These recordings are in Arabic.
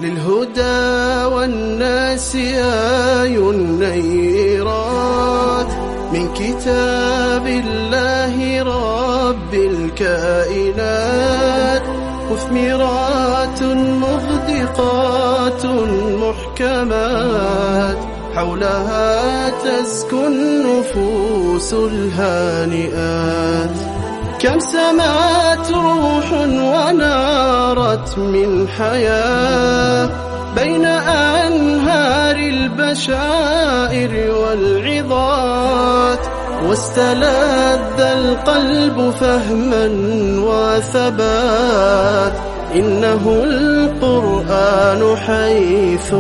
للهدى والناس آي نيرات من كتاب الله رب الكائنات، مثمرات مغدقات محكمات، حولها تزكو النفوس الهانئات. كم سمعت روح ونارت من حياة بين أنهار البشائر والعظات، واستلذ القلب فهما وثبات. إنه القرآن حيث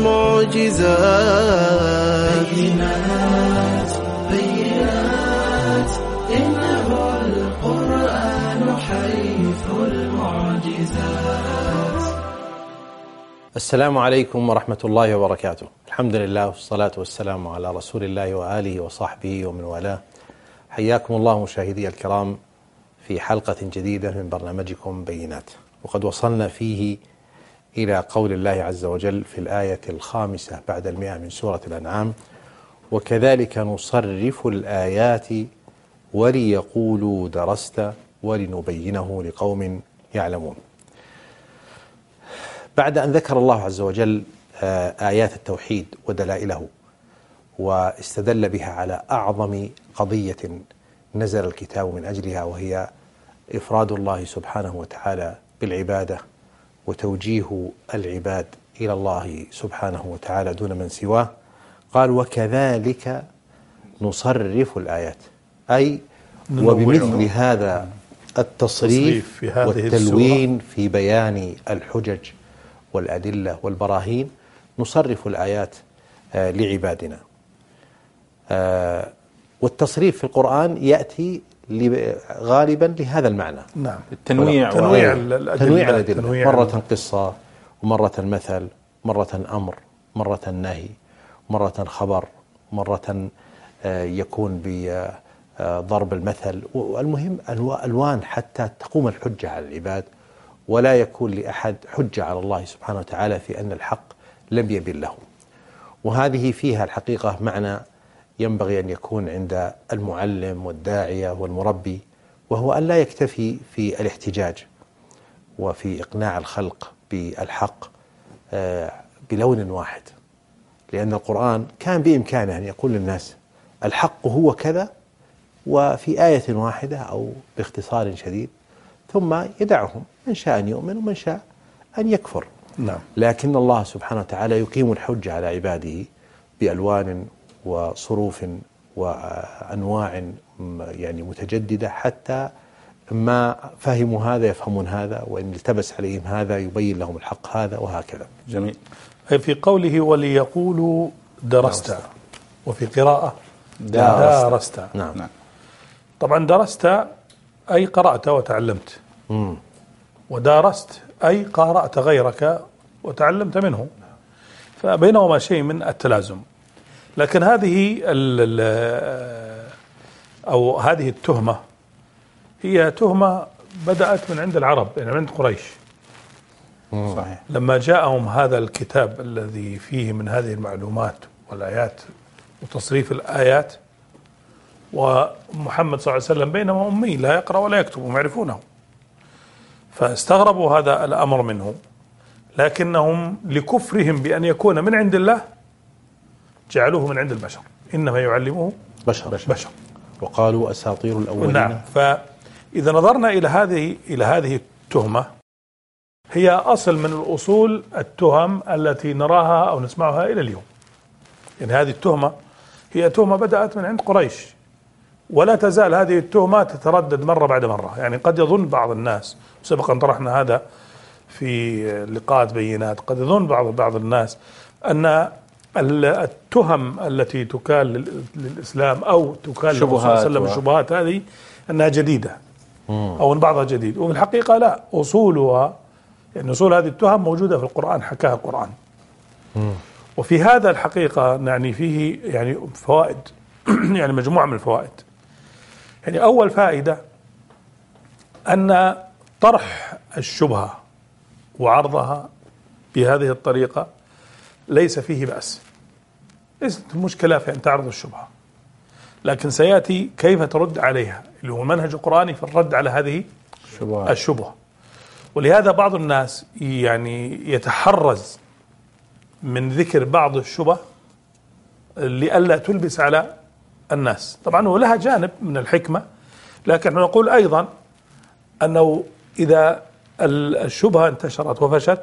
المعجزات. بينات بينات إنه القرآن حيث المعجزات. السلام عليكم ورحمة الله وبركاته. الحمد لله والصلاة والسلام على رسول الله وآله وصحبه ومن والاه. حياكم الله مشاهدي الكرام في حلقة جديدة من برنامجكم بينات، وقد وصلنا فيه إلى قول الله عز وجل في الآية 5 بعد 100 من سورة الأنعام: وكذلك نصرف الآيات وليقولوا درست ولنبينه لقوم يعلمون. بعد أن ذكر الله عز وجل آيات التوحيد ودلائله، واستدل بها على أعظم قضية نزل الكتاب من أجلها، وهي إفراد الله سبحانه وتعالى بالعبادة وتوجيه العباد إلى الله سبحانه وتعالى دون من سواه، قال: وكذلك نصرف الآيات، أي وبمثل هذا التصريف في والتلوين في بيان الحجج والأدلة والبراهين نصرف الآيات لعبادنا. والتصريف في القرآن يأتي غالبا لهذا المعنى. نعم، تنويع الأدلة، مرة قصة ومرة مثل، مرة أمر، مرة نهي، مرة خبر، مرة يكون بضرب المثل. والمهم ألوان حتى تقوم الحجة على العباد، ولا يكون لأحد حجة على الله سبحانه وتعالى في أن الحق لم يبن له. وهذه فيها الحقيقة معنى ينبغي أن يكون عند المعلم والداعية والمربي، وهو أن لا يكتفي في الاحتجاج وفي إقناع الخلق بالحق بلون واحد، لأن القرآن كان بإمكانه أن يقول للناس الحق هو كذا وفي آية واحدة أو باختصار شديد، ثم يدعهم من شاء أن يؤمن ومن شاء أن يكفر. نعم. لكن الله سبحانه وتعالى يقيم الحجة على عباده بألوان وصروف وأنواع يعني متجددة، حتى ما فهموا هذا يفهمون هذا، وإن التبس عليهم هذا يبين لهم الحق هذا، وهكذا. جميل. في قوله وليقولوا درست، وفي قراءة دارست. نعم. طبعا درست أي قرأت وتعلمت، ودارست أي قارأت غيرك وتعلمت منه، فبينهما شيء من التلازم. لكن هذه هذه التهمة هي تهمة بدأت من عند العرب، يعني من عند قريش. صحيح. لما جاءهم هذا الكتاب الذي فيه من هذه المعلومات والآيات وتصريف الآيات، ومحمد صلى الله عليه وسلم بينما أمي لا يقرأ ولا يكتب وهم يعرفونه، فاستغربوا هذا الأمر منه، لكنهم لكفرهم بأن يكون من عند الله جعلوه من عند البشر، إنما يعلمه بشر. وقالوا أساطير الأولين. نعم. فإذا نظرنا إلى هذه التهمة، هي أصل من الأصول التهم التي نراها أو نسمعها إلى اليوم. يعني هذه التهمة هي تهمة بدأت من عند قريش، ولا تزال هذه التهمة تتردد مرة بعد مرة. يعني قد يظن بعض الناس، سبقا طرحنا هذا في لقاءات بينات، قد يظن بعض الناس أن التهم التي تكال للإسلام أو تكال للرسول صلى الله عليه وسلم الشبهات هذه أنها جديدة، أو أن بعضها جديد، وفي الحقيقة لا، أصولها يعني أصول هذه التهم موجودة في القرآن، حكاها القرآن. وفي هذا الحقيقة يعني فيه يعني فوائد يعني مجموعة من الفوائد. يعني أول فائدة أن طرح الشبهة وعرضها بهذه الطريقة ليس فيه بأس، ليست مشكلة في أن تعرض الشبهة، لكن سيأتي كيف ترد عليها، اللي هو المنهج القرآني في الرد على هذه الشبهة. ولهذا بعض الناس يعني يتحرز من ذكر بعض الشبه لئلا تلبس على الناس. طبعا هو لها جانب من الحكمة، لكن نقول أيضا أنه إذا الشبهة انتشرت وفشت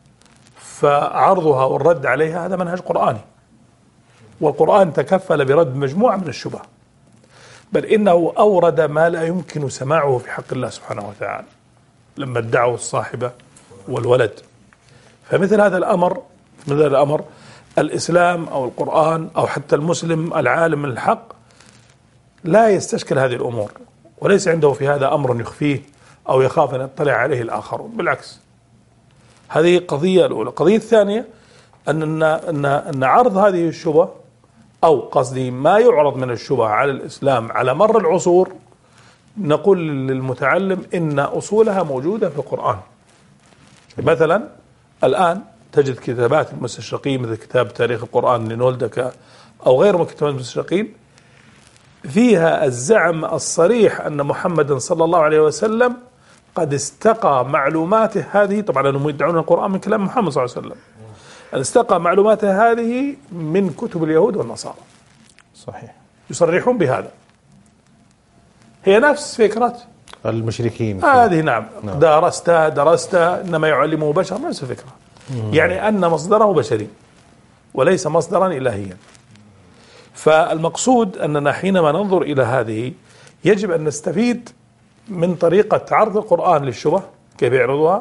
فعرضها والرد عليها هذا منهج قرآني، والقرآن تكفل برد مجموعة من الشبه، بل إنه أورد ما لا يمكن سماعه في حق الله سبحانه وتعالى لما ادعوا الصاحبة والولد. فمثل هذا الأمر الإسلام أو القرآن أو حتى المسلم العالم من الحق لا يستشكل هذه الأمور، وليس عنده في هذا أمر يخفيه أو يخاف أن يطلع عليه الآخرون، بالعكس. هذه قضية الأولى. القضية الثانية أن عرض هذه الشبهة أو قصدي ما يعرض من الشبهة على الإسلام على مر العصور، نقول للمتعلم إن أصولها موجودة في القرآن. مثلا الآن تجد كتابات المستشرقين مثل كتاب تاريخ القرآن لنولدك أو غيره من كتابات المستشرقين فيها الزعم الصريح أن محمدا صلى الله عليه وسلم قد استقى معلوماته هذه، طبعا أنهم يدعون القرآن من كلام محمد صلى الله عليه وسلم، أن استقى معلوماته هذه من كتب اليهود والنصارى. صحيح، يصرحون بهذا. هي نفس فكرة المشركين هذه. نعم. درست إنما يعلمه بشر، نفس الفكرة. يعني أن مصدره بشري وليس مصدرا إلهيا. فالمقصود أننا حينما ننظر إلى هذه يجب أن نستفيد من طريقة عرض القرآن للشبه، كيف يعرضها،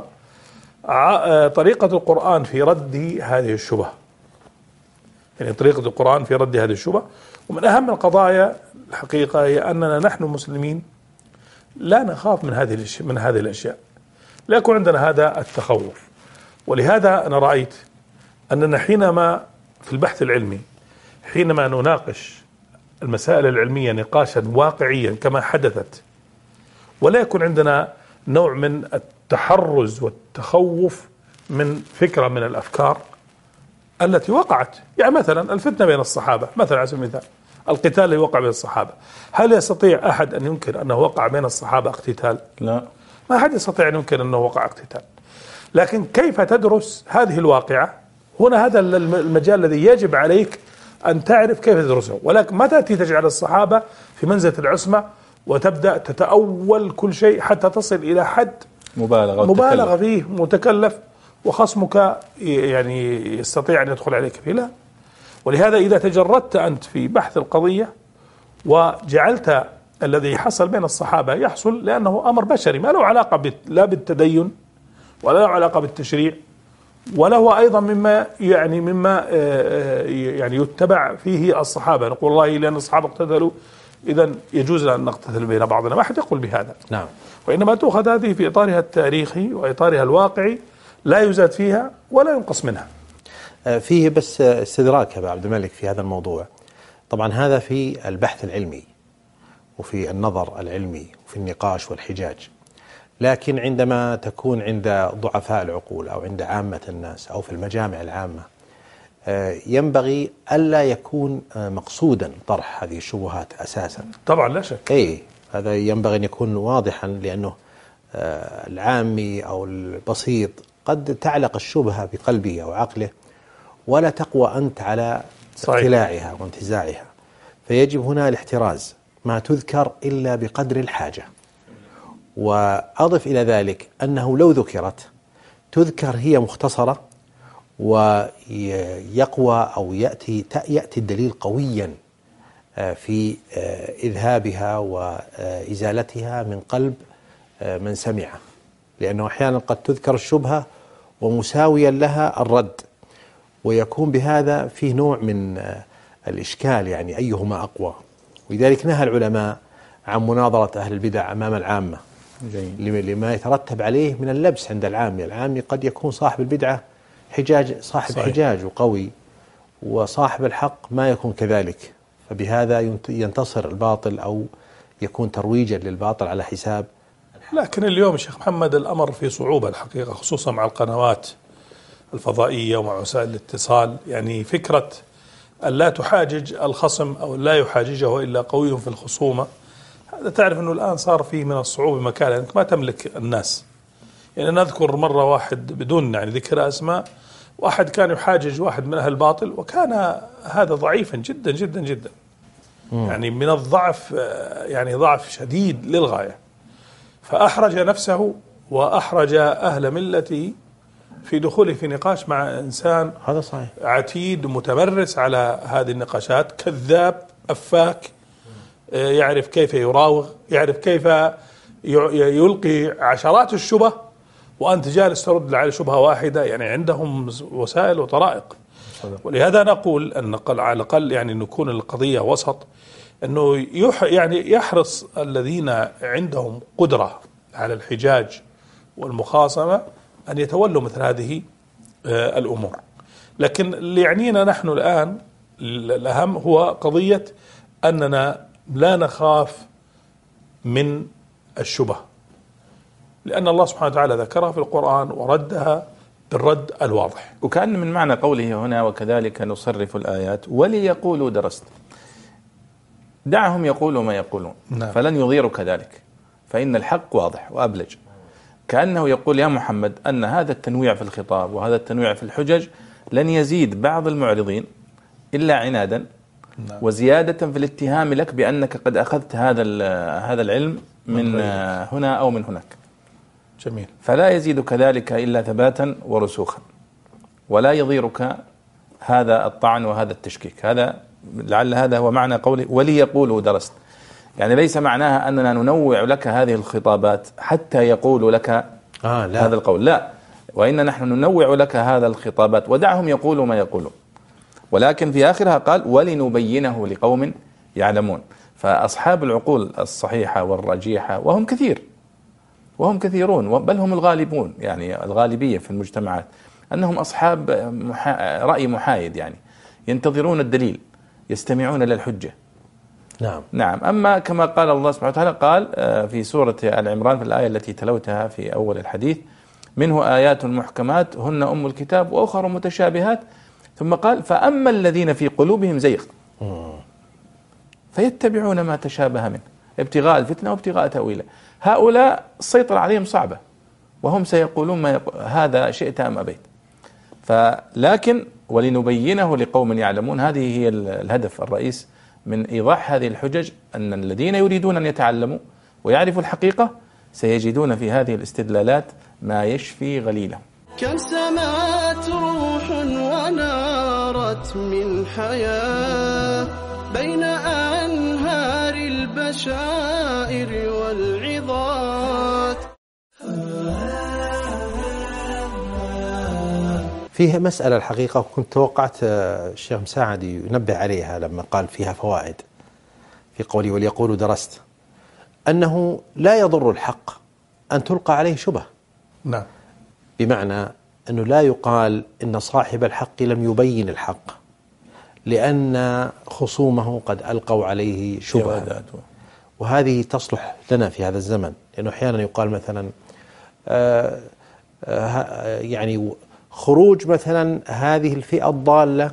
طريقة القرآن في رد هذه الشبه، يعني طريقة القرآن في رد هذه الشبه. ومن أهم القضايا الحقيقة هي أننا نحن مسلمين لا نخاف من هذه الأشياء، لا يكون عندنا هذا التخوف. ولهذا أنا رأيت أننا حينما في البحث العلمي حينما نناقش المسائل العلمية نقاشا واقعيا كما حدثت، ولا يكون عندنا نوع من التحرز والتخوف من فكرة من الأفكار التي وقعت. يعني مثلا الفتنة بين الصحابة، مثلا على سبيل المثال القتال اللي وقع بين الصحابة، هل يستطيع أحد أن ينكر أنه وقع بين الصحابة اقتتال؟ لا، ما أحد يستطيع أن ينكر أنه وقع اقتتال. لكن كيف تدرس هذه الواقعة؟ هنا هذا المجال الذي يجب عليك أن تعرف كيف تدرسه. ولكن متى تجعل الصحابة في منزلة العصمة وتبدأ تتأول كل شيء حتى تصل إلى حد مبالغة فيه متكلف وخصمك يعني يستطيع أن يدخل عليك فيه؟ لا. ولهذا إذا تجردت أنت في بحث القضية وجعلت الذي حصل بين الصحابة يحصل لأنه أمر بشري ما له علاقة لا بالتدين ولا له علاقة بالتشريع، ولا هو أيضا مما يتبع فيه الصحابة، نقول والله لأن الصحابة اقتتلوا إذا يجوز أن نقتتل بين بعضنا، ما أحد يقول بهذا. نعم. وإنما تؤخذ هذه في إطارها التاريخي وإطارها الواقعي، لا يزاد فيها ولا ينقص منها. فيه بس استدراك يا عبد الملك في هذا الموضوع. طبعا هذا في البحث العلمي وفي النظر العلمي وفي النقاش والحجاج، لكن عندما تكون عند ضعفاء العقول أو عند عامة الناس أو في المجامع العامة ينبغي ألا يكون مقصودا طرح هذه الشبهات أساسا. طبعا لا شك. أي هذا ينبغي أن يكون واضحا، لأنه العامي أو البسيط قد تعلق الشبهة بقلبه أو عقله ولا تقوى أنت على اقتلاعها وانتزاعها، فيجب هنا الاحتراز، ما تذكر إلا بقدر الحاجة. وأضف إلى ذلك أنه لو ذكرت تذكر هي مختصرة ويقوى أو يأتي الدليل قويا في إذهابها وإزالتها من قلب من سمعه، لأنه أحيانا قد تذكر الشبهة ومساويا لها الرد، ويكون بهذا فيه نوع من الإشكال، يعني أيهما أقوى. ولذلك نهى العلماء عن مناظرة أهل البدع أمام العامة لما يترتب عليه من اللبس عند العامي. العامي قد يكون صاحب البدعة صاحب صحيح. حجاج وقوي، وصاحب الحق ما يكون كذلك، فبهذا ينتصر الباطل أو يكون ترويجا للباطل على حساب. لكن اليوم شيخ محمد الأمر في صعوبة الحقيقة، خصوصا مع القنوات الفضائية ومع وسائل الاتصال، يعني فكرة أن لا تحاجج الخصم أو لا يحاججه إلا قوي في الخصومة، هذا تعرف أنه الآن صار فيه من الصعوبة مكان، أنك ما تملك الناس. يعني نذكر مرة واحد بدون يعني ذكر أسماء، واحد كان يحاجج واحد من أهل الباطل، وكان هذا ضعيفا جدا جدا جدا، يعني من الضعف، يعني ضعف شديد للغاية، فأحرج نفسه وأحرج أهل ملته في دخوله في نقاش مع إنسان هذا صحيح عتيد متمرس على هذه النقاشات، كذاب أفاك، يعرف كيف يراوغ، يعرف كيف يلقي عشرات الشبه وأنت جالس ترد على شبهة واحدة. يعني عندهم وسائل وطرائق. ولهذا نقول أن على الأقل يعني نكون القضية وسط، أنه يعني يحرص الذين عندهم قدرة على الحجاج والمخاصمة أن يتولوا مثل هذه الأمور. لكن اللي يعنينا نحن الآن الأهم هو قضية أننا لا نخاف من الشبه، لأن الله سبحانه وتعالى ذكرها في القرآن وردها بالرد الواضح. وكأن من معنى قوله هنا وكذلك نصرف الآيات وليقولوا درست، دعهم يقولوا ما يقولون. نعم. فلن يضيروا كذلك، فإن الحق واضح وأبلج. كأنه يقول يا محمد أن هذا التنويع في الخطاب وهذا التنويع في الحجج لن يزيد بعض المعرضين إلا عنادا وزيادة في الاتهام لك بأنك قد أخذت هذا العلم من هنا أو من هناك. جميل. فلا يزيدك ذلك إلا ثباتا ورسوخا، ولا يضيرك هذا الطعن وهذا التشكيك. هذا لعل هذا هو معنى قوله وليقولوا درست. يعني ليس معناها أننا ننوع لك هذه الخطابات حتى يقولوا لك هذا القول، لا، وإن نحن ننوع لك هذا الخطابات ودعهم يقولوا ما يقولون. ولكن في آخرها قال ولنبينه لقوم يعلمون. فأصحاب العقول الصحيحة والرجيحة وهم كثيرون، بل هم الغالبون، يعني الغالبية في المجتمعات أنهم أصحاب رأي محايد، يعني ينتظرون الدليل، يستمعون للحجة. نعم. أما كما قال الله سبحانه وتعالى قال في سورة آل عمران في الآية التي تلوتها في أول الحديث: منه آيات محكمات هن أم الكتاب وأخر متشابهات، ثم قال فأما الذين في قلوبهم زيغ فيتبعون ما تشابه منه ابتغاء الفتنة وابتغاء تأويله. هؤلاء السيطرة عليهم صعبة، وهم سيقولون ما هذا شئت أم أبيت. لكن ولنبينه لقوم يعلمون، هذه هي الهدف الرئيس من إيضاح هذه الحجج، أن الذين يريدون أن يتعلموا ويعرفوا الحقيقة سيجدون في هذه الاستدلالات ما يشفي غليلهم. كم سمعت روح ونارت من حياة بين أنهار البشائر والعظات. فيها مسألة الحقيقة كنت توقعت الشيخ مساعد ينبه عليها لما قال فيها فوائد في قوله وليقولوا درست، أنه لا يضر الحق أن تلقى عليه شبه. نعم. بمعنى أنه لا يقال إن صاحب الحق لم يبين الحق لأن خصومه قد ألقوا عليه شبهة، وهذه تصلح لنا في هذا الزمن، لأنه أحيانا يقال مثلا يعني خروج مثلا هذه الفئة الضالة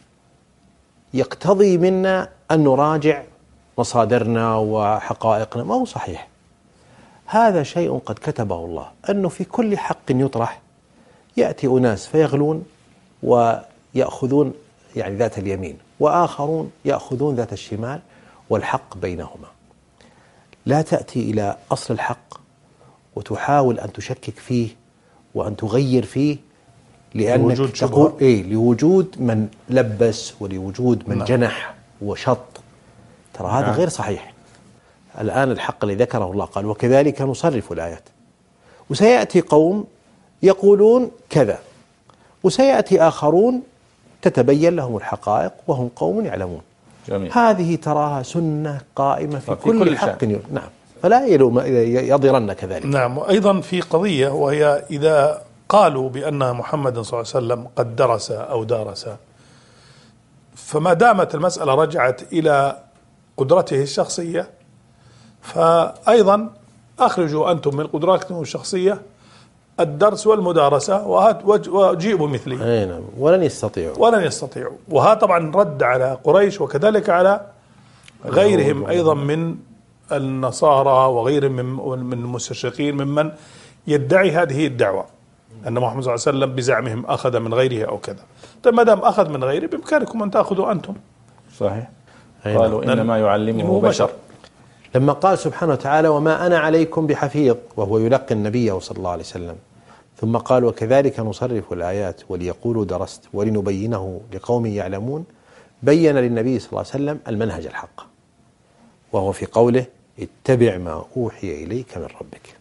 يقتضي منا أن نراجع مصادرنا وحقائقنا. ما هو صحيح، هذا شيء قد كتبه الله، أنه في كل حق يطرح يأتي أناس فيغلون ويأخذون يعني ذات اليمين، وآخرون يأخذون ذات الشمال، والحق بينهما. لا تأتي إلى أصل الحق وتحاول أن تشكك فيه وأن تغير فيه، لأنك تقول لوجود من لبس ولوجود من جنح وشط. ترى هذا غير صحيح. الآن الحق الذي ذكره الله قال وكذلك نصرف الآيات، وسيأتي قوم يقولون كذا، وسيأتي آخرون تتبين لهم الحقائق وهم قوم يعلمون. جميل. هذه تراها سنة قائمة في كل حق. نعم. فلا يضرن كذلك. نعم. وأيضا في قضية، وهي إذا قالوا بأن محمد صلى الله عليه وسلم قد درس أو دارس، فما دامت المسألة رجعت إلى قدرته الشخصية، فأيضا أخرجوا أنتم من قدراتكم الشخصية الدرس والمدارسة وجيئوا بمثله. نعم. ولن يستطيعوا. وهذا طبعا رد على قريش وكذلك على غيرهم أيضا من النصارى وغيرهم من المستشرقين ممن يدعي هذه الدعوة أن محمد صلى الله عليه وسلم بزعمهم أخذ من غيره أو كذا. طيب ما دام أخذ من غيره بإمكانكم أن تأخذوا أنتم. صحيح. قالوا إنما يعلمه بشر. لما قال سبحانه وتعالى وما أنا عليكم بحفيظ وهو يلقي النبي صلى الله عليه وسلم، ثم قال وكذلك نصرف الآيات وليقولوا درست ولنبينه لقوم يعلمون، بين للنبي صلى الله عليه وسلم المنهج الحق، وهو في قوله اتبع ما أوحي إليك من ربك.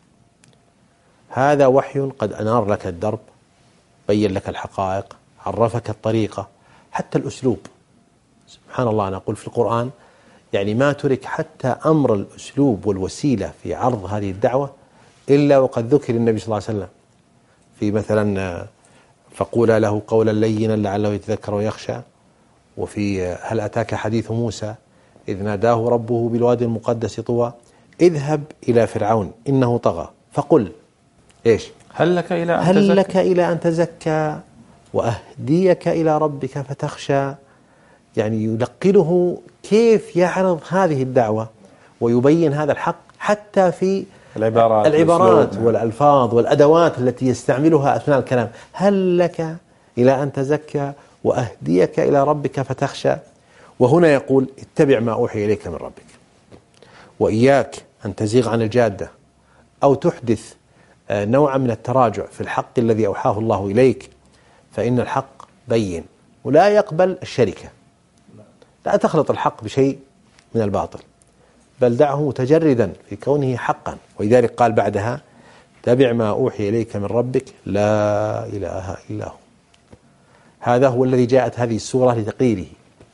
هذا وحي قد أنار لك الدرب، بين لك الحقائق، عرفك الطريقة، حتى الأسلوب. سبحان الله، أنا أقول في القرآن يعني ما ترك حتى أمر الأسلوب والوسيلة في عرض هذه الدعوة إلا وقد ذكر النبي صلى الله عليه وسلم في مثلا فقولا له قولا لينا لعله يتذكر ويخشى، وفي هل أتاك حديث موسى إذ ناداه ربه بالوادي المقدس طوى اذهب إلى فرعون إنه طغى فقل إيش هل لك إلى أن تزكى وأهديك إلى ربك فتخشى. يعني يلقنه كيف يعرض هذه الدعوة ويبين هذا الحق حتى في العبارات والألفاظ والأدوات التي يستعملها أثناء الكلام. هل لك إلى أن تزكى وأهديك إلى ربك فتخشى. وهنا يقول اتبع ما أوحي إليك من ربك، وإياك أن تزيغ عن الجادة أو تحدث نوعا من التراجع في الحق الذي أوحاه الله إليك، فإن الحق بين ولا يقبل الشركة. لا تخلط الحق بشيء من الباطل، بل دعه متجردا في كونه حقا. ولذلك قال بعدها تبع ما أوحي إليك من ربك لا إله إلا هو. هذا هو الذي جاءت هذه السورة لتقريره.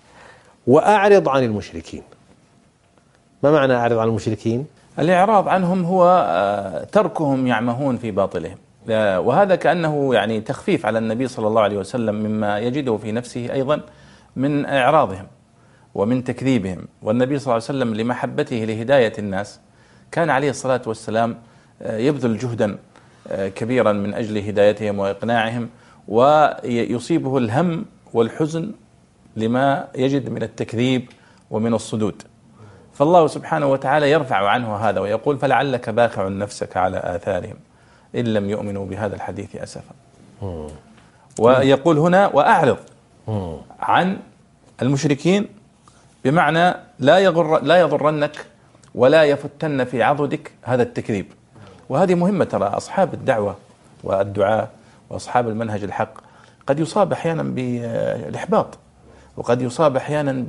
وأعرض عن المشركين. ما معنى أعرض عن المشركين؟ الإعراض عنهم هو تركهم يعمهون في باطلهم، وهذا كأنه يعني تخفيف على النبي صلى الله عليه وسلم مما يجده في نفسه أيضا من إعراضهم ومن تكذيبهم. والنبي صلى الله عليه وسلم لمحبته لهداية الناس كان عليه الصلاة والسلام يبذل جهدا كبيرا من أجل هدايتهم وإقناعهم، ويصيبه الهم والحزن لما يجد من التكذيب ومن الصدود. فالله سبحانه وتعالى يرفع عنه هذا ويقول فلعلك باخع نفسك على آثارهم إن لم يؤمنوا بهذا الحديث أسفا. ويقول هنا وأعرض عن المشركين، بمعنى لا يضرنك ولا يفتن في عضدك هذا التكذيب. وهذه مهمة، ترى أصحاب الدعوة والدعاء وأصحاب المنهج الحق قد يصاب أحيانا بالإحباط، وقد يصاب أحيانا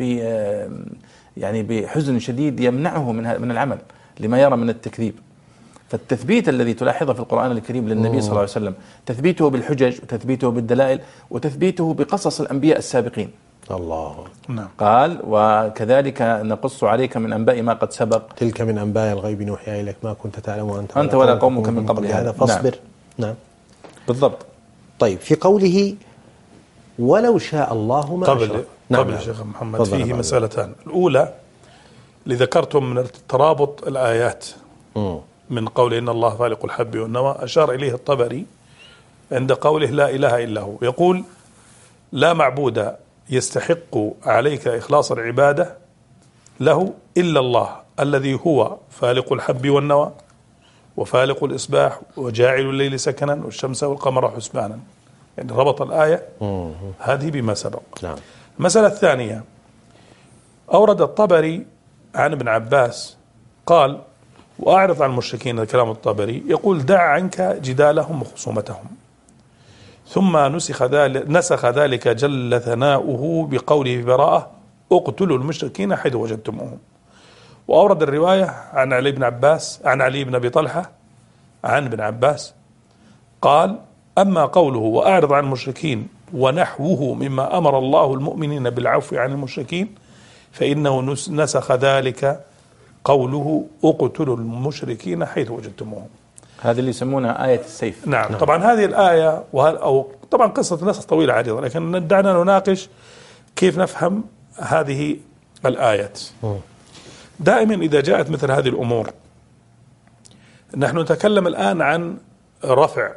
يعني بحزن شديد يمنعه من العمل لما يرى من التكذيب. فالتثبيت الذي تلاحظه في القرآن الكريم للنبي صلى الله عليه وسلم تثبيته بالحجج وتثبيته بالدلائل وتثبيته بقصص الأنبياء السابقين. الله نعم. قال وكذلك نقص عليك من أنباء ما قد سبق تلك من أنباء الغيب نوحيها إليك ما كنت تعلم أنت ولا قومك من قبل هذا فاصبر. نعم بالضبط. طيب في قوله ولو شاء الله ما أشرك. قبل شيخ محمد فيه مسألتان. الأولى اللي ذكرتم من ترابط الآيات من قول إن الله فالق الحب والنوى، أشار إليه الطبري عند قوله لا إله إلا هو، يقول لا معبود يستحق عليك إخلاص العبادة له إلا الله الذي هو فالق الحب والنوى وفالق الإصباح وجاعل الليل سكنا والشمس والقمر حسبانا. يعني ربط الآية هذه بما سبق. نعم. المسألة الثانية أورد الطبري عن ابن عباس قال وأعرض عن المشركين، كلام الطبري يقول دع عنك جدالهم وخصومتهم، ثم نسخ ذلك جل ثناؤه بقوله في براءة اقتلوا المشركين حيث وجدتموهم. وأورد الرواية عن علي بن أبي طلحة عن ابن عباس قال أما قوله وأعرض عن المشركين ونحوه مما أمر الله المؤمنين بالعفو عن المشركين فإنه نسخ ذلك قوله اقتلوا المشركين حيث وجدتموهم. هذه اللي يسمونها آية السيف. نعم. طبعا هذه الآية أو طبعا قصة نسخ طويلة عريضة، لكن دعنا نناقش كيف نفهم هذه الآيات. دائما إذا جاءت مثل هذه الأمور، نحن نتكلم الآن عن رفع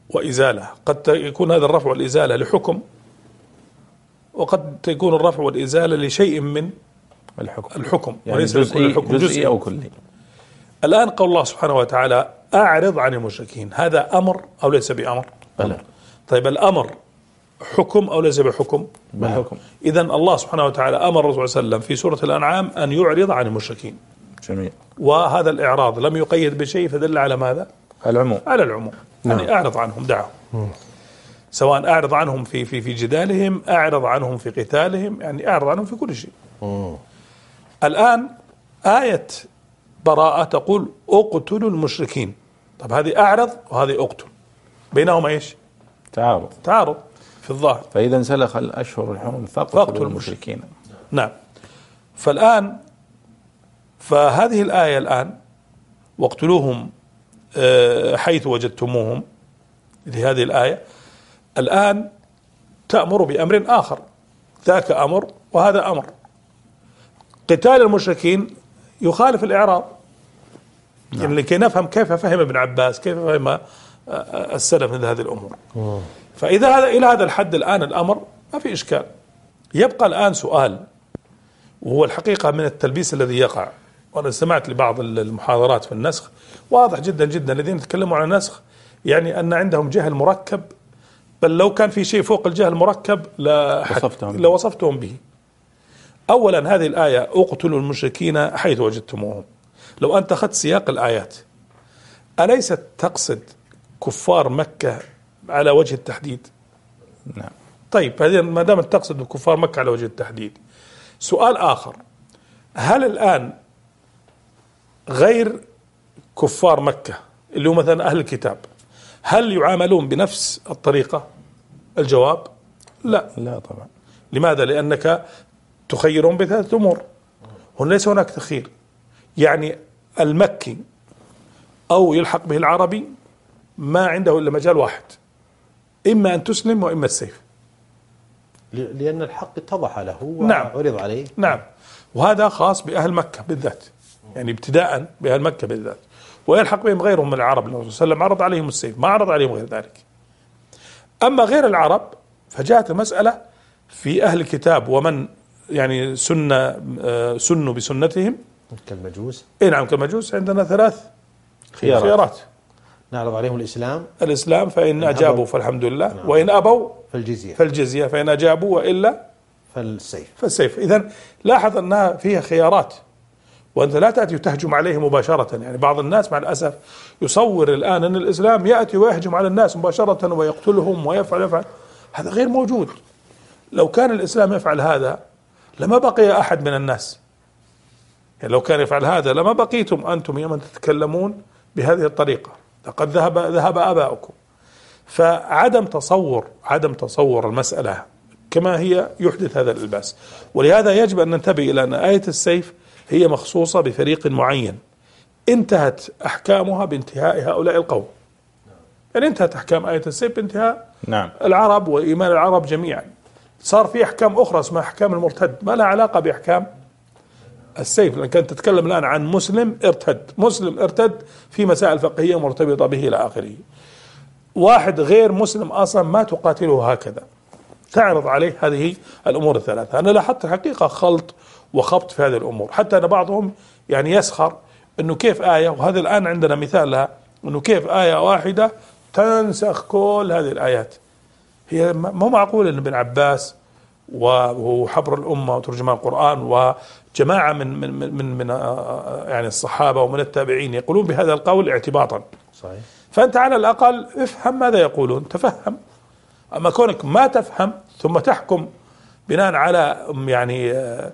وإزالة. قد يكون هذا الرفع والإزالة لحكم، وقد يكون الرفع والإزالة لشيء من الحكم يعني وليس جزئي أو كلي. الآن قول الله سبحانه وتعالى أعرض عن المشركين، هذا أمر أو ليس بأمر؟ بلى. طيب الأمر حكم أو ليس بحكم؟ بحكم. إذن الله سبحانه وتعالى أمر الرسول صلى الله عليه وسلم في سورة الأنعام أن يعرض عن المشركين. جميل. وهذا الإعراض لم يقيد بشيء، فدل على ماذا؟ العموم. على العموم. يعني أعرض عنهم، دعهم، سواء أعرض عنهم في جدالهم، أعرض عنهم في قتالهم، يعني أعرض عنهم في كل شيء. الآن آية براءة تقول اقتلوا المشركين. طب هذه أعرض وهذه اقتل، بينهما إيش؟ تعارض في الظاهر. فإذا انسلخ الأشهر الحرم فاقتلوا المشركين. نعم. فالآن فهذه الآية الآن واقتلوهم حيث وجدتموهم، لهذه الآية الآن تأمر بأمر آخر، ذاك أمر وهذا أمر. قتال المشركين يخالف الإعراض. يعني لكي نفهم كيف فهم ابن عباس، كيف فهم السلف من هذه الأمور. فإذا هذا إلى هذا الحد الآن الأمر ما في إشكال. يبقى الآن سؤال، وهو الحقيقة من التلبيس الذي يقع. وأنا سمعت لبعض المحاضرات في النسخ، واضح جدا جدا الذين يتكلموا عن النسخ يعني أن عندهم جهل مركب، بل لو كان في شيء فوق الجهل المركب لوصفتهم به. أولا هذه الآية اقتلوا المشركين حيث وجدتموهم، لو أنت أخذت سياق الآيات أليست تقصد كفار مكة على وجه التحديد؟ نعم. طيب هذه ما دامت تقصد كفار مكة على وجه التحديد، سؤال آخر، هل الآن غير كفار مكة اللي هم مثلا أهل الكتاب هل يعاملون بنفس الطريقة؟ الجواب لا طبعا. لماذا؟ لأنك تخيرون بثلاثة أمور. هنا ليس هناك تخيير، يعني المكي أو يلحق به العربي ما عنده إلا مجال واحد، إما أن تسلم وإما السيف، لأن الحق اتضح له وعرض عليه. نعم. وهذا خاص بأهل مكة بالذات، يعني ابتداء بأهل مكة بالذات، ويلحق بهم غيرهم من العرب. النبي صلى الله عليه وسلم عرض عليهم السيف، ما عرض عليهم غير ذلك. أما غير العرب فجاءت المسألة في أهل الكتاب ومن يعني سنوا بسنتهم كالمجوس. نعم كالمجوس. عندنا ثلاث خيارات. نعرض عليهم الإسلام فإن أجابوا فالحمد لله، نعم. وإن أبوا فالجزية، فإن أجابوا وإلا فالسيف. إذن لاحظ أنها فيها خيارات، وأنت لا تأتي وتهجم عليه مباشرة. يعني بعض الناس مع الأسف يصور الآن أن الإسلام يأتي ويهجم على الناس مباشرة ويقتلهم ويفعل. هذا غير موجود. لو كان الإسلام يفعل هذا لما بقي أحد من الناس. يعني لو كان يفعل هذا لما بقيتم أنتم يوم تتكلمون بهذه الطريقة، لقد ذهب آباؤكم. فعدم تصور المسألة كما هي يحدث هذا الإلباس. ولهذا يجب أن ننتبه إلى أن آية السيف هي مخصوصة بفريق معين، انتهت أحكامها بانتهاء هؤلاء القوم. يعني انتهت أحكام آية السيف بانتهاء العرب وإيمان العرب جميعا. صار في أحكام أخرى اسمها أحكام المرتد، ما لها علاقة بأحكام السيف، لأن كانت تتكلم الآن عن مسلم ارتد في مسائل فقهية مرتبطة به إلى آخره. واحد غير مسلم أصلا ما تقاتله هكذا، تعرض عليه هذه الأمور الثلاثة. أنا لاحظت الحقيقة خلط وخبط في هذه الأمور، حتى أن بعضهم يعني يسخر أنه كيف آية، وهذا الآن عندنا مثال لها، أنه كيف آية واحدة تنسخ كل هذه الآيات. هي مو معقول أن ابن عباس وهو حبر الأمة وترجمان القرآن وجماعة من يعني الصحابة ومن التابعين يقولون بهذا القول اعتباطا. صحيح. فأنت على الأقل افهم ماذا يقولون، تفهم. أما كونك ما تفهم ثم تحكم بناء على يعني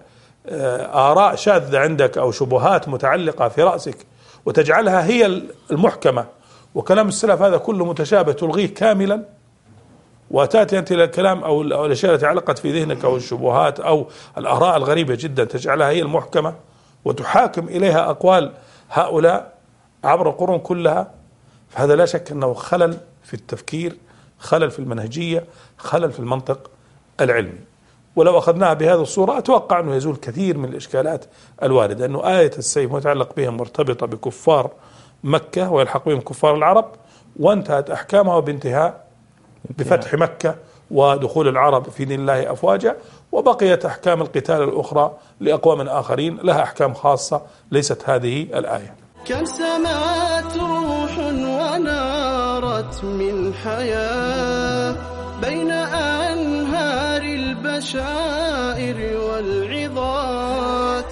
آراء شاذة عندك أو شبهات متعلقة في رأسك وتجعلها هي المحكمة، وكلام السلف هذا كله متشابه تلغيه كاملا، وتأتي أنت إلى الكلام أو الأشياء التي علقت في ذهنك أو الشبهات أو الآراء الغريبة جدا تجعلها هي المحكمة وتحاكم إليها أقوال هؤلاء عبر القرون كلها. فهذا لا شك أنه خلل في التفكير، خلل في المنهجية، خلل في المنطق العلمي. ولو أخذناها بهذه الصورة أتوقع أنه يزول كثير من الإشكالات الواردة، أنه آية السيف متعلق بهم مرتبطة بكفار مكة ويلحق بهم كفار العرب، وانتهت أحكامها بانتهاء بفتح مكة ودخول العرب في دين الله أفواجا، وبقيت أحكام القتال الأخرى لأقوام آخرين لها أحكام خاصة ليست هذه الآية. كم سمعت روح ونارت من حياة بين أنهار البشائر والعظات.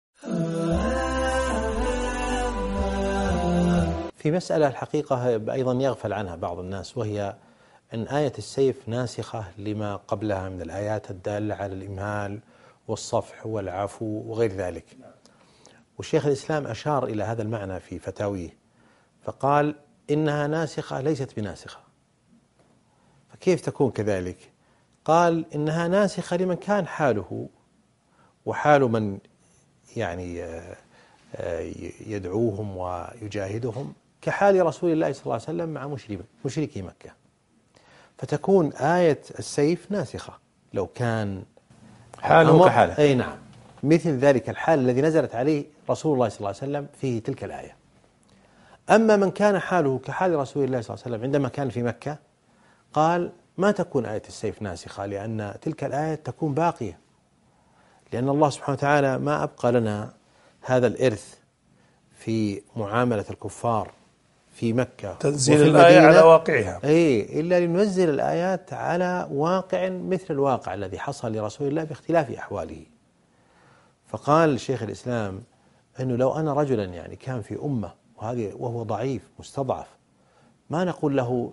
في مسألة الحقيقة أيضا يغفل عنها بعض الناس، وهي أن آية السيف ناسخة لما قبلها من الآيات الدالة على الإمهال والصفح والعفو وغير ذلك. والشيخ الإسلام أشار إلى هذا المعنى في فتاويه فقال إنها ناسخة ليست بناسخة. فكيف تكون كذلك؟ قال إنها ناسخة لمن كان حاله وحال من يعني يدعوهم ويجاهدهم كحال رسول الله صلى الله عليه وسلم مع مشركي مكة، فتكون آية السيف ناسخة لو كان حاله كحاله. أي نعم، مثل ذلك الحال الذي نزلت عليه رسول الله صلى الله عليه وسلم فيه تلك الآية. أما من كان حاله كحال رسول الله صلى الله عليه وسلم عندما كان في مكة، قال ما تكون آية السيف ناسخة، لأن تلك الآية تكون باقية، لأن الله سبحانه وتعالى ما أبقى لنا هذا الإرث في معاملة الكفار في مكة تنزيل الآية على واقعها، إلا لننزل الآيات على واقع مثل الواقع الذي حصل لرسول الله باختلاف أحواله. فقال شيخ الإسلام أنه لو أنا رجلا يعني كان في أمة وهو ضعيف مستضعف، ما نقول له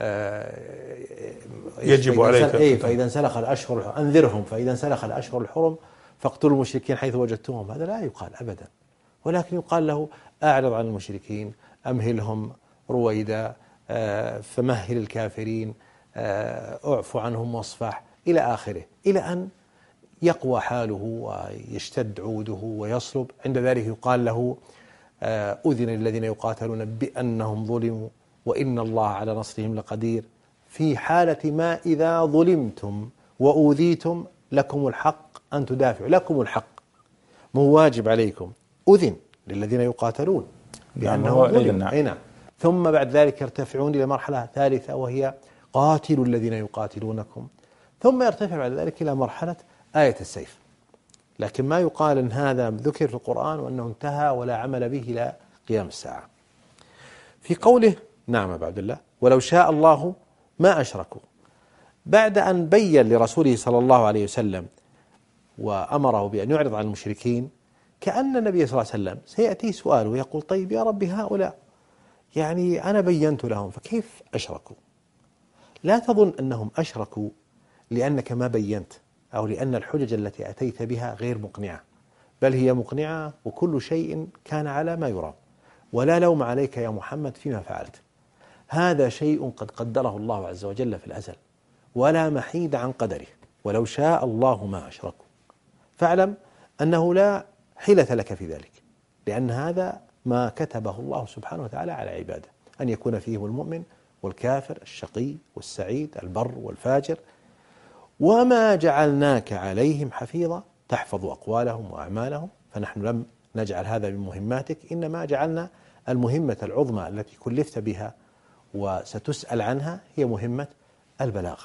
يجب عليك فإذا انسلخ الأشهر أنذرهم، فإذا انسلخ الأشهر الحرم فاقتلوا المشركين حيث وجدتموهم، هذا لا يقال أبدا، ولكن يقال له أعرض عن المشركين، أمهلهم رويدا، فمهل الكافرين، أعف عنهم واصفح إلى آخره، إلى أن يقوى حاله ويشتد عوده ويصلب. عند ذلك يقال له أذن الذين يقاتلون بأنهم ظلموا وإن الله على نصرهم لقدير، في حالة ما إذا ظلمتم وأوذيتم لكم الحق أن تدافعوا، لكم الحق، مو واجب عليكم، أذن للذين يقاتلون بأنهم ظلموا. نعم. ثم بعد ذلك يرتفعون إلى مرحلة ثالثة وهي قاتلوا الذين يقاتلونكم، ثم يرتفع بعد ذلك إلى مرحلة آية السيف. لكن ما يقال أن هذا ذكر في القرآن وأنه انتهى ولا عمل به إلى قيام الساعة. في قوله نعم عبد الله ولو شاء الله ما أشركوا، بعد أن بين لرسوله صلى الله عليه وسلم وأمره بأن يعرض عن المشركين، كأن النبي صلى الله عليه وسلم سيأتي سؤال ويقول طيب يا رب هؤلاء يعني أنا بينت لهم فكيف أشركوا؟ لا تظن أنهم أشركوا لأنك ما بينت أو لأن الحجج التي أتيت بها غير مقنعة، بل هي مقنعة وكل شيء كان على ما يرام، ولا لوم عليك يا محمد فيما فعلت، هذا شيء قد قدره الله عز وجل في الأزل ولا محيد عن قدره، ولو شاء الله ما أشركوا. فاعلم أنه لا حيلة لك في ذلك، لأن هذا ما كتبه الله سبحانه وتعالى على عباده، أن يكون فيهم المؤمن والكافر، الشقي والسعيد، البر والفاجر، وما جعلناك عليهم حفيظا تحفظ أقوالهم وأعمالهم، فنحن لم نجعل هذا من مهماتك، إنما جعلنا المهمة العظمى التي كلفت بها وستسأل عنها هي مهمة البلاغ.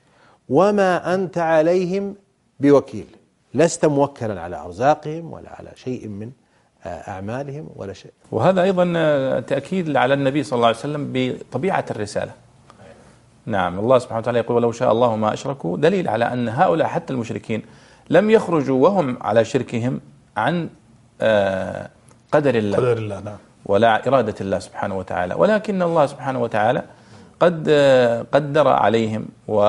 وما أنت عليهم بوكيل، لست موكلا على أرزاقهم ولا على شيء من أعمالهم ولا شيء. وهذا أيضا تأكيد على النبي صلى الله عليه وسلم بطبيعة الرسالة. نعم، الله سبحانه وتعالى يقول ولو شاء الله ما أشركوا، دليل على أن هؤلاء حتى المشركين لم يخرجوا وهم على شركهم عن قدر الله نعم. ولا إرادة الله سبحانه وتعالى، ولكن الله سبحانه وتعالى قد قدر عليهم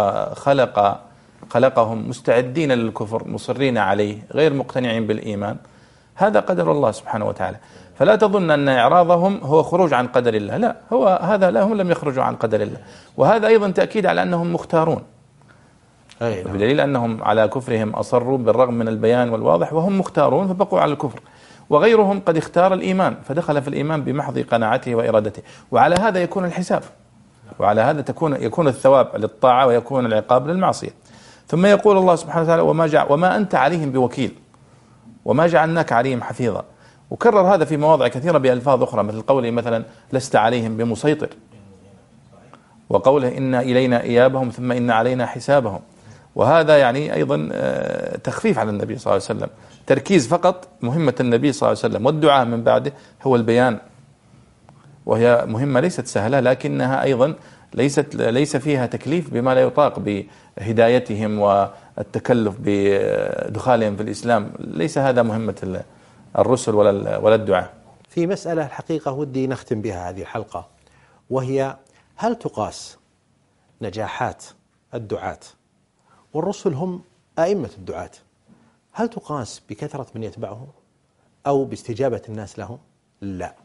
خلقهم مستعدين للكفر مصرين عليه غير مقتنعين بالإيمان، هذا قدر الله سبحانه وتعالى. فلا تظن أن إعراضهم هو خروج عن قدر الله، لا، هو هذا لا، هم لم يخرجوا عن قدر الله. وهذا أيضا تأكيد على أنهم مختارون، بدليل أنهم على كفرهم أصروا بالرغم من البيان والواضح، وهم مختارون فبقوا على الكفر. وغيرهم قد اختار الإيمان فدخل في الإيمان بمحض قناعته وإرادته، وعلى هذا يكون الحساب، وعلى هذا يكون الثواب للطاعة ويكون العقاب للمعصية. ثم يقول الله سبحانه وتعالى وما أنت عليهم بوكيل وما جعلناك عليهم حفيظا، وكرر هذا في مواضع كثيرة بألفاظ أخرى، مثل قوله مثلا لست عليهم بمسيطر، وقوله إن إلينا إيابهم ثم إن علينا حسابهم، وهذا يعني أيضا تخفيف على النبي صلى الله عليه وسلم، تركيز فقط. مهمة النبي صلى الله عليه وسلم والدعاء من بعده هو البيان، وهي مهمة ليست سهلة، لكنها أيضا ليس فيها تكليف بما لا يطاق بهدايتهم والتكلف بدخالهم في الإسلام. ليس هذا مهمة الرسل ولا الدعاء. في مسألة الحقيقة ودي نختم بها هذه الحلقة، وهي هل تقاس نجاحات الدعاة، والرسل هم أئمة الدعاة، هل تقاس بكثرة من يتبعهم أو باستجابة الناس لهم؟ لا.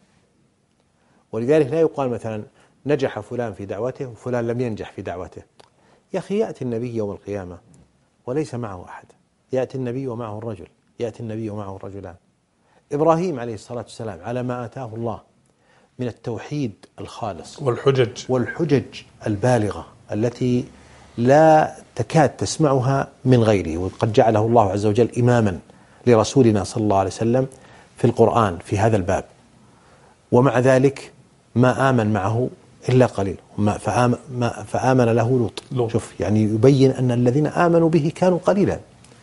ولذلك لا يقال مثلا نجح فلان في دعوته وفلان لم ينجح في دعوته. يا أخي يأتي النبي يوم القيامة وليس معه أحد، يأتي النبي ومعه الرجل، يأتي النبي ومعه الرجلان. إبراهيم عليه الصلاة والسلام على ما آتاه الله من التوحيد الخالص والحجج البالغة التي لا تكاد تسمعها من غيره، وقد جعله الله عز وجل إماما لرسولنا صلى الله عليه وسلم في القرآن في هذا الباب، ومع ذلك ما آمن معه إلا قليل، فآمن له لوط. شوف يعني يبين أن الذين آمنوا به كانوا قليلا.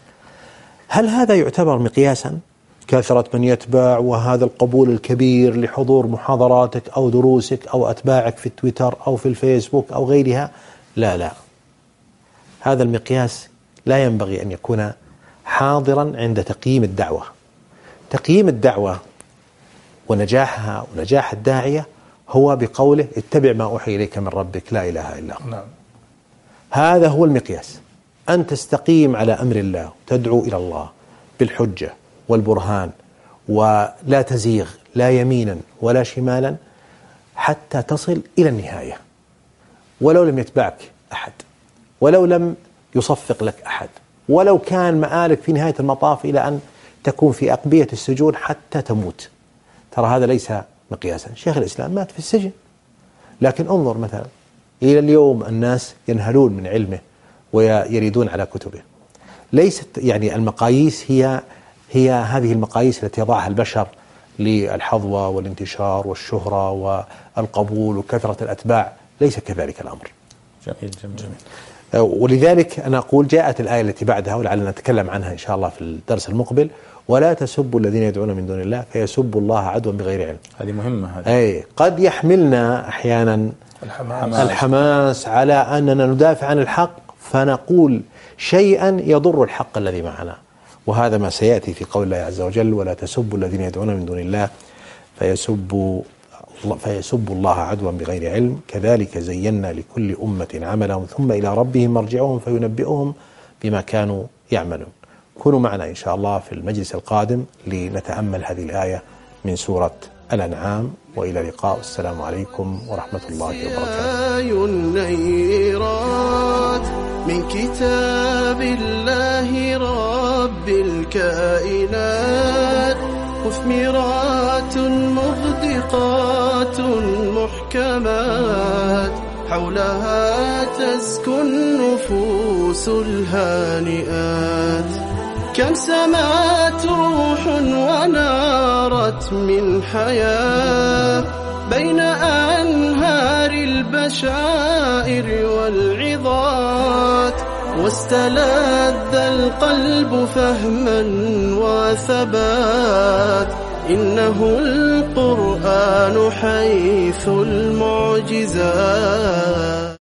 هل هذا يعتبر مقياسا؟ كثرة من يتبع وهذا القبول الكبير لحضور محاضراتك أو دروسك أو أتباعك في تويتر أو في الفيسبوك أو غيرها؟ لا، هذا المقياس لا ينبغي أن يكون حاضرا عند تقييم الدعوة. تقييم الدعوة ونجاحها ونجاح الداعية هو بقوله اتبع ما أوحي إليك من ربك لا إله إلا هو. هذا هو المقياس، أن تستقيم على أمر الله، تدعو إلى الله بالحجة والبرهان، ولا تزيغ لا يمينا ولا شمالا حتى تصل إلى النهاية، ولو لم يتبعك أحد، ولو لم يصفق لك أحد، ولو كان مآلك في نهاية المطاف إلى أن تكون في أقبية السجون حتى تموت. ترى هذا ليس مقياسا. شيخ الإسلام مات في السجن، لكن انظر مثلا إلى اليوم الناس ينهلون من علمه ويريدون على كتبه. ليست يعني المقاييس هي هذه المقاييس التي يضعها البشر للحظوة والانتشار والشهرة والقبول وكثرة الأتباع، ليس كذلك الأمر. جميل. ولذلك أنا أقول جاءت الآية التي بعدها ولعلنا نتكلم عنها إن شاء الله في الدرس المقبل: ولا تسبوا الذين يدعون من دون الله فيسبوا الله عدوا بغير علم. هذه مهمة. هذه قد يحملنا أحيانا الحماس على أننا ندافع عن الحق فنقول شيئا يضر الحق الذي معنا، وهذا ما سيأتي في قول الله عز وجل: ولا تسبوا الذين يدعون من دون الله فيسبوا الله عدوا بغير علم كذلك زينا لكل أمة عملهم ثم إلى ربهم مرجعهم فينبئهم بما كانوا يعملون. كونوا معنا إن شاء الله في المجلس القادم لنتأمل هذه الآية من سورة الأنعام، وإلى اللقاء، والسلام عليكم ورحمة الله وبركاته. النيرات من كتاب الله رب الكائنات، مثمرات مغدقات محكمات، حولها تزكو النفوس الهانئات. كم سمعت روح ونارت من حياة بين أنهار البشائر والعظات، واستلذ القلب فهما وثبات. إنه القرآن حيث المعجزات.